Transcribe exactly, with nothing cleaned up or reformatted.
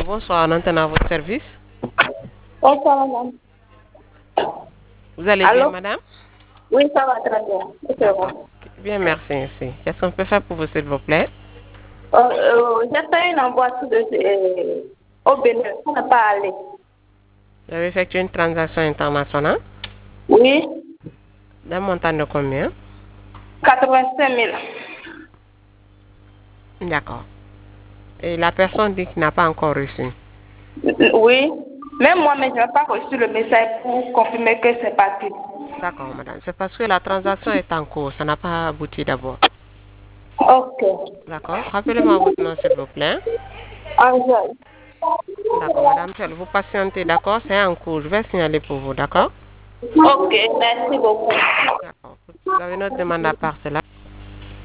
bonsoir, on entend à votre service. Bonsoir, madame. Vous allez Allô? bien, madame? Oui, ça va très bien. C'est bon. Bien, merci. merci. Qu'est-ce qu'on peut faire pour vous, s'il vous plaît? Euh, euh, j'ai fait une envoi de, euh, au Bénin. Ça n'a pas allé. Vous avez effectué une transaction internationale Oui, d'un montant de combien? quatre-vingt-cinq mille. D'accord. Et la personne dit qu'il n'a pas encore reçu. Oui, même moi, mais je n'ai pas reçu le message pour confirmer que c'est parti. D'accord, madame. C'est parce que la transaction est en cours. Ça n'a pas abouti d'abord. Ok. D'accord. Rappelez-moi votre nom, s'il vous plaît. Angèle. D'accord, madame. Vous patientez, d'accord? C'est en cours. Je vais signaler pour vous, d'accord? Ok, merci beaucoup. D'accord. Vous avez notre demande à part cela.